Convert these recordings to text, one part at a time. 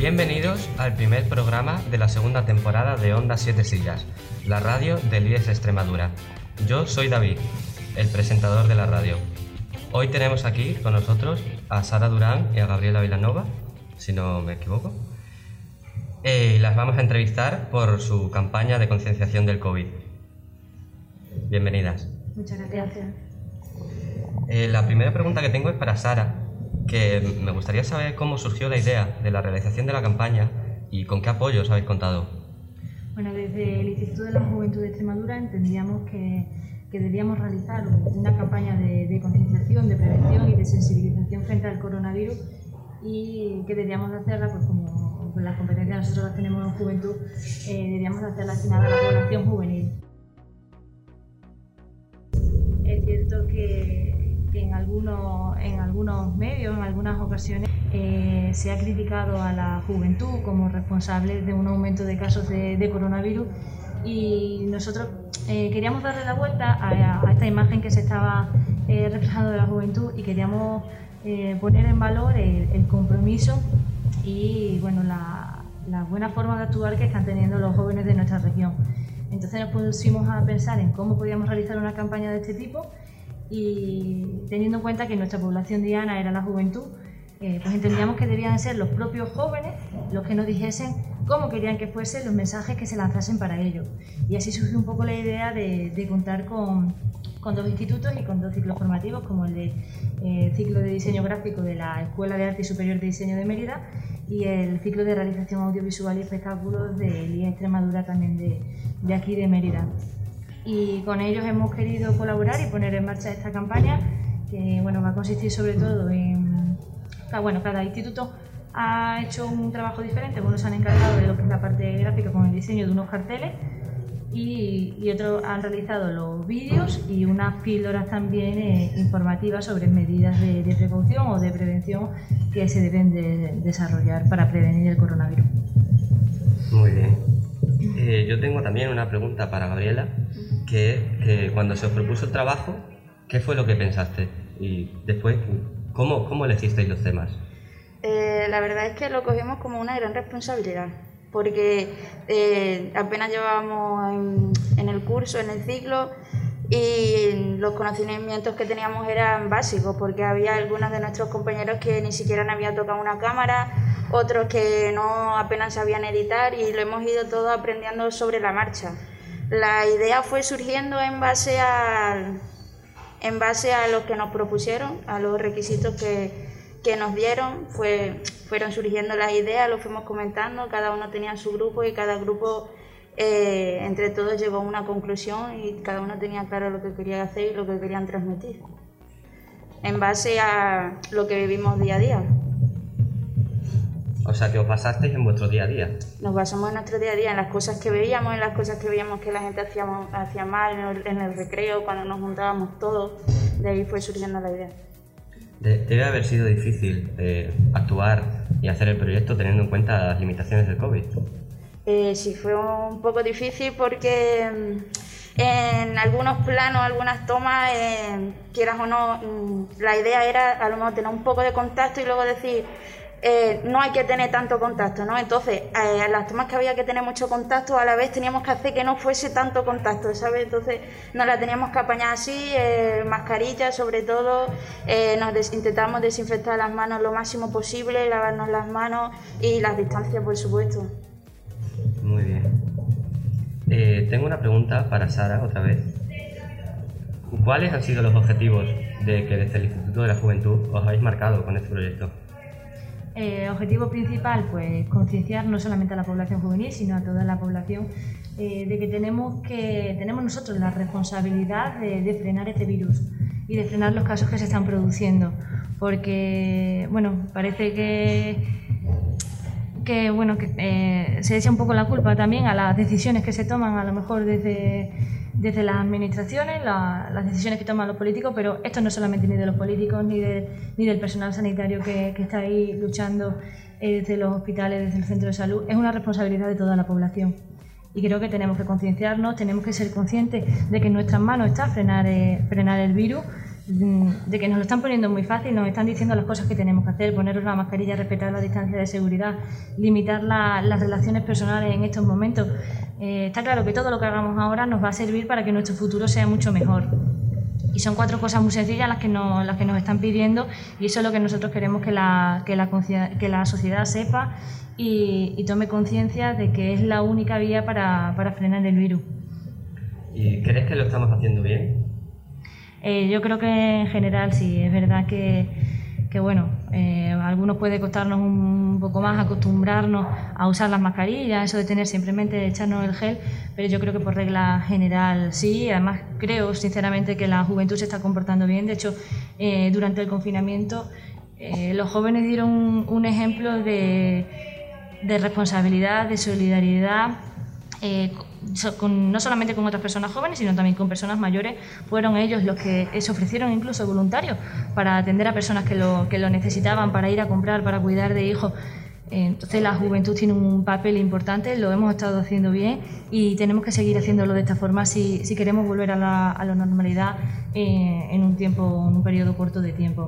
Bienvenidos al primer programa de la segunda temporada de Onda Siete Sillas, la radio del IES Extremadura. Yo soy David, el presentador de la radio. Hoy tenemos aquí con nosotros a Sara Durán y a Gabriela Vilanova, si no me equivoco. Las vamos a entrevistar por su campaña de concienciación del COVID. Bienvenidas. Muchas gracias. La primera pregunta que tengo es para Sara, que me gustaría saber cómo surgió la idea de la realización de la campaña y con qué apoyos habéis contado. Bueno, desde el Instituto de la Juventud de Extremadura entendíamos que debíamos realizar una campaña de concienciación, de prevención y de sensibilización frente al coronavirus, y que debíamos hacerla, pues como las competencias nosotros las tenemos en juventud, debíamos hacerla destinada a la población juvenil. Es cierto que en algunos medios, en algunas ocasiones, se ha criticado a la juventud como responsable de un aumento de casos de coronavirus, y nosotros queríamos darle la vuelta a esta imagen que se estaba reflejando de la juventud, y queríamos poner en valor el compromiso y bueno, la buena forma de actuar que están teniendo los jóvenes de nuestra región. Entonces nos pusimos a pensar en cómo podíamos realizar una campaña de este tipo, y teniendo en cuenta que nuestra población diana era la juventud, pues entendíamos que debían ser los propios jóvenes los que nos dijesen cómo querían que fuesen los mensajes que se lanzasen para ellos. Y así surgió un poco la idea de contar con dos institutos y con dos ciclos formativos, como el de ciclo de diseño gráfico de la Escuela de Arte y Superior de Diseño de Mérida, y el ciclo de realización audiovisual y espectáculos del IES Extremadura, también de aquí de Mérida. Y con ellos hemos querido colaborar y poner en marcha esta campaña, que bueno, va a consistir sobre todo en... cada instituto ha hecho un trabajo diferente. Unos se han encargado de lo que es la parte gráfica con el diseño de unos carteles, y otros han realizado los vídeos y unas píldoras también informativas sobre medidas de precaución o de prevención que se deben de desarrollar para prevenir el coronavirus. Muy bien. Yo tengo también una pregunta para Gabriela, que cuando se os propuso el trabajo, ¿qué fue lo que pensaste? Y después, ¿cómo elegisteis los temas? La verdad es que lo cogimos como una gran responsabilidad, porque apenas llevábamos en el curso, en el ciclo, y los conocimientos que teníamos eran básicos, porque había algunos de nuestros compañeros que ni siquiera han había tocado una cámara, otros que no apenas sabían editar, y lo hemos ido todo aprendiendo sobre la marcha. La idea fue surgiendo en base a los que nos propusieron, a los requisitos que nos dieron. Fueron surgiendo las ideas, lo fuimos comentando, cada uno tenía su grupo, y cada grupo entre todos llegó a una conclusión, y cada uno tenía claro lo que quería hacer y lo que querían transmitir, en base a lo que vivimos día a día. O sea, que os basasteis en vuestro día a día. Nos basamos en nuestro día a día, en las cosas que veíamos, en las cosas que veíamos que la gente hacía mal en el recreo, cuando nos juntábamos todos. De ahí fue surgiendo la idea. Debe haber sido difícil actuar y hacer el proyecto teniendo en cuenta las limitaciones del COVID. Sí, fue un poco difícil porque en algunos planos, algunas tomas, quieras o no, la idea era a lo mejor tener un poco de contacto y luego decir... no hay que tener tanto contacto, ¿no? Entonces, las tomas que había que tener mucho contacto, a la vez teníamos que hacer que no fuese tanto contacto, ¿sabes? Entonces, nos la teníamos que apañar así, mascarillas sobre todo, intentamos desinfectar las manos lo máximo posible, lavarnos las manos y las distancias, por supuesto. Muy bien. Tengo una pregunta para Sara, otra vez. ¿Cuáles han sido los objetivos que desde el Instituto de la Juventud os habéis marcado con este proyecto? Objetivo principal, pues concienciar no solamente a la población juvenil, sino a toda la población de que tenemos nosotros la responsabilidad de frenar este virus y de frenar los casos que se están produciendo, porque bueno, parece que se echa un poco la culpa también a las decisiones que se toman, a lo mejor desde las administraciones, las decisiones que toman los políticos, pero esto no solamente ni de los políticos ni del personal sanitario que está ahí luchando desde los hospitales, desde el centro de salud. Es una responsabilidad de toda la población, y creo que tenemos que concienciarnos, tenemos que ser conscientes de que en nuestras manos está frenar el virus, de que nos lo están poniendo muy fácil, nos están diciendo las cosas que tenemos que hacer, ponernos la mascarilla, respetar la distancia de seguridad, limitar las relaciones personales en estos momentos. Está claro que todo lo que hagamos ahora nos va a servir para que nuestro futuro sea mucho mejor. Y son 4 cosas muy sencillas las que nos están pidiendo, y eso es lo que nosotros queremos que la sociedad sepa y tome conciencia de que es la única vía para frenar el virus. ¿Y crees que lo estamos haciendo bien? Yo creo que en general sí, es verdad que bueno, a algunos puede costarnos un poco más acostumbrarnos a usar las mascarillas, eso de tener simplemente echarnos el gel, pero yo creo que por regla general sí. Además creo sinceramente que la juventud se está comportando bien. De hecho, durante el confinamiento los jóvenes dieron un ejemplo de responsabilidad, de solidaridad, no solamente con otras personas jóvenes, sino también con personas mayores. Fueron ellos los que se ofrecieron incluso voluntarios para atender a personas que lo necesitaban, para ir a comprar, para cuidar de hijos. Entonces la juventud tiene un papel importante, lo hemos estado haciendo bien y tenemos que seguir haciéndolo de esta forma si queremos volver a la normalidad en un periodo corto de tiempo.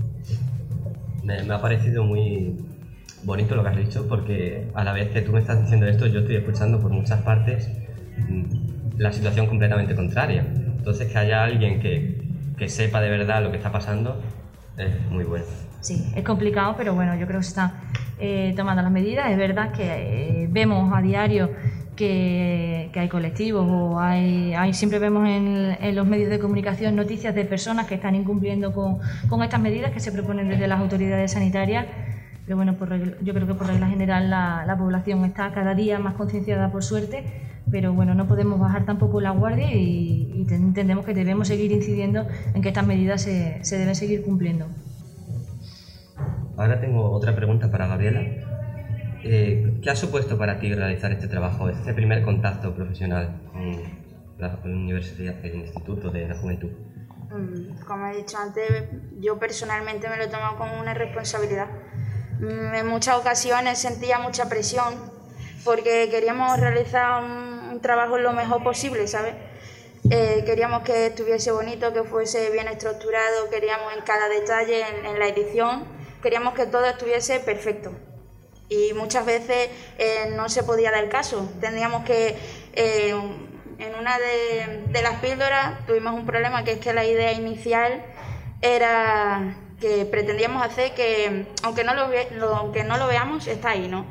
Me ha parecido muy bonito lo que has dicho, porque a la vez que tú me estás diciendo esto, yo estoy escuchando por muchas partes la situación completamente contraria. Entonces, que haya alguien que sepa de verdad lo que está pasando es muy bueno. Sí, es complicado, pero bueno, yo creo que se están tomando las medidas. Es verdad que vemos a diario que hay colectivos o siempre vemos en los medios de comunicación noticias de personas que están incumpliendo con estas medidas que se proponen desde las autoridades sanitarias. Pero bueno, yo creo que por regla general la población está cada día más concienciada, por suerte, pero bueno, no podemos bajar tampoco la guardia y entendemos que debemos seguir incidiendo en que estas medidas se deben seguir cumpliendo. Ahora tengo otra pregunta para Gabriela. ¿Qué ha supuesto para ti realizar este trabajo, este primer contacto profesional con la universidad, el Instituto de la Juventud? Como he dicho antes, yo personalmente me lo he tomado como una responsabilidad. En muchas ocasiones sentía mucha presión porque queríamos realizar un trabajo lo mejor posible, ¿sabes? Queríamos que estuviese bonito, que fuese bien estructurado, queríamos en cada detalle, en la edición, queríamos que todo estuviese perfecto. Y muchas veces no se podía dar el caso. Teníamos que, en una de las píldoras tuvimos un problema, que es que la idea inicial era que pretendíamos hacer que, aunque no lo veamos, está ahí, ¿no?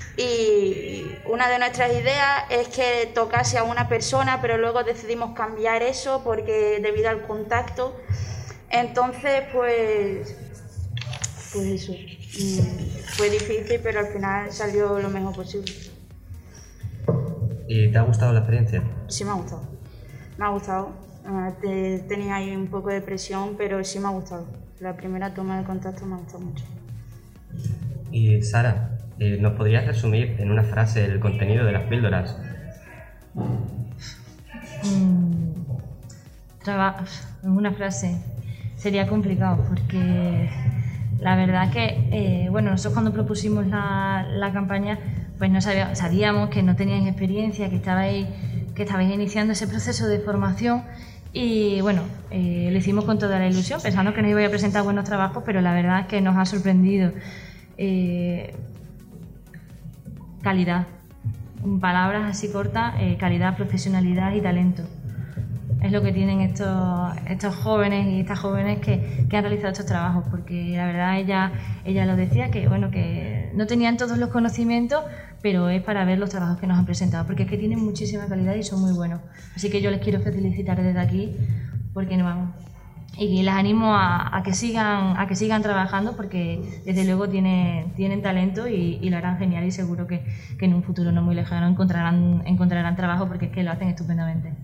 Y una de nuestras ideas es que tocase a una persona, pero luego decidimos cambiar eso porque debido al contacto. Entonces, pues eso, fue difícil, pero al final salió lo mejor posible. ¿Y te ha gustado la experiencia? Sí, me ha gustado. Me ha gustado. Tenía ahí un poco de presión, pero sí me ha gustado. La primera toma de contacto me ha gustado mucho. Y Sara, ¿nos podrías resumir en una frase el contenido de las píldoras? En una frase sería complicado, porque la verdad que nosotros cuando propusimos la campaña, pues no sabíamos que no teníais experiencia, que estabais iniciando ese proceso de formación. Y bueno, lo hicimos con toda la ilusión, pensando que nos iba a presentar buenos trabajos, pero la verdad es que nos ha sorprendido. Calidad, en palabras así cortas, calidad, profesionalidad y talento. Es lo que tienen estos jóvenes y estas jóvenes que han realizado estos trabajos, porque la verdad ella lo decía, que bueno, que no tenían todos los conocimientos, pero es para ver los trabajos que nos han presentado, porque es que tienen muchísima calidad y son muy buenos. Así que yo les quiero felicitar desde aquí, porque no vamos. Y les animo a que sigan trabajando, porque desde luego tienen talento y lo harán genial, y seguro que en un futuro no muy lejano encontrarán trabajo, porque es que lo hacen estupendamente.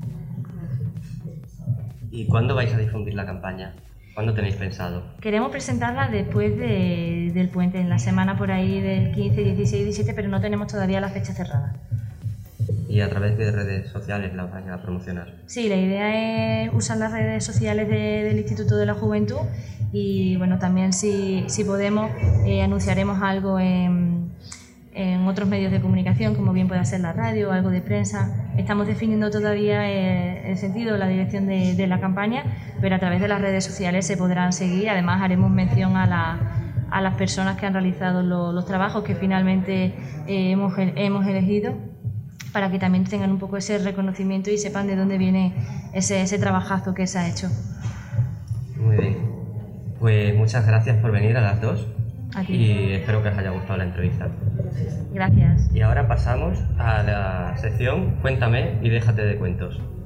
¿Y cuándo vais a difundir la campaña? ¿Cuándo tenéis pensado? Queremos presentarla después del puente, en la semana por ahí del 15, 16, 17, pero no tenemos todavía la fecha cerrada. ¿Y a través de redes sociales la vais a promocionar? Sí, la idea es usar las redes sociales del Instituto de la Juventud, y bueno, también si podemos anunciaremos algo en en otros medios de comunicación, como bien puede ser la radio o algo de prensa. Estamos definiendo todavía el sentido, la dirección de la campaña, pero a través de las redes sociales se podrán seguir. Además, haremos mención a las personas que han realizado los trabajos que finalmente hemos elegido, para que también tengan un poco ese reconocimiento y sepan de dónde viene ese trabajazo que se ha hecho. Muy bien. Pues muchas gracias por venir a las dos. Aquí. Y espero que os haya gustado la entrevista. Gracias. Y ahora pasamos a la sección Cuéntame y déjate de cuentos.